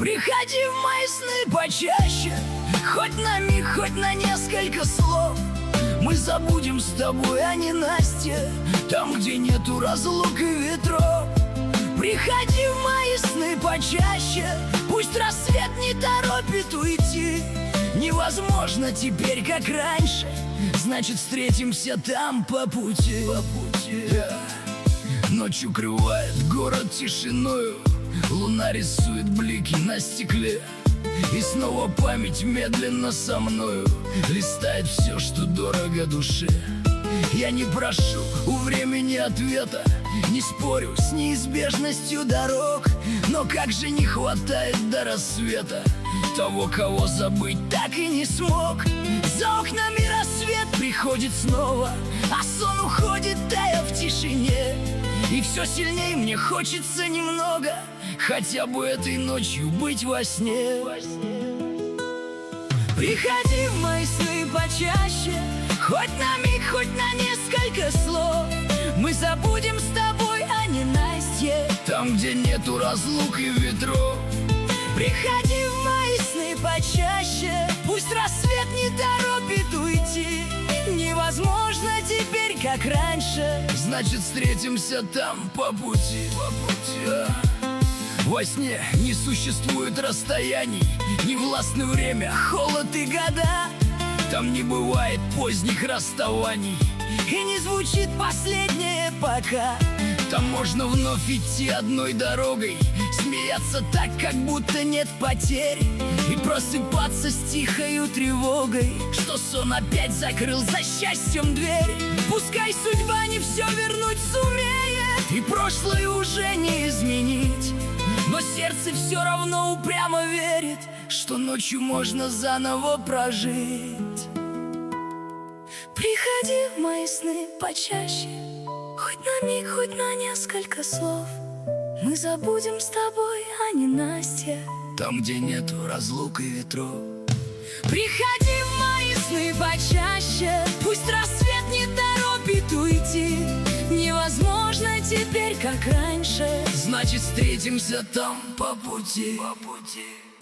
Приходи в мои сны почаще, хоть на миг, хоть на несколько слов. Мы забудем с тобой о ненастье, там, где нету разлук и ветров. Приходи в мои сны почаще, пусть рассвет не торопит уйти. Невозможно теперь, как раньше, значит, встретимся там по пути. Ночь укрывает город тишиною, луна рисует блики на стекле. И снова память медленно со мною листает все, что дорого душе. Я не прошу у времени ответа, не спорю с неизбежностью дорог, но как же не хватает до рассвета того, кого забыть так и не смог. За окнами рассвет приходит снова, а сон уходит, тая в тишине. И все сильнее мне хочется немного, хотя бы этой ночью быть во сне. Приходи в мои сны почаще, хоть на миг, хоть на несколько слов. Мы забудем с тобой о ненастье, там, где нету разлук и ветров. Приходи в мои сны почаще, пусть рассвет не торопит уйти. Невозможно теперь, как раньше, значит, встретимся там по пути. Во сне не существует расстояний, не властны время, холод и года. Там не бывает поздних расставаний, и не звучит последнее пока. Там можно вновь идти одной дорогой, смеяться так, как будто нет потерь, и просыпаться с тихою тревогой, что сон опять закрыл за счастьем дверь. Пускай судьба не все вернуть сумеет, и прошлое уже не изменить, но сердце все равно упрямо верит, что ночью можно заново прожить. Приходи в мои сны почаще, хоть на миг, хоть на несколько слов. Мы забудем с тобой о ненастье, там, где нету разлук и ветров. Приходи в мои сны почаще, пусть рассвет не торопит уйти. Невозможно теперь, как раньше, значит, встретимся там по пути.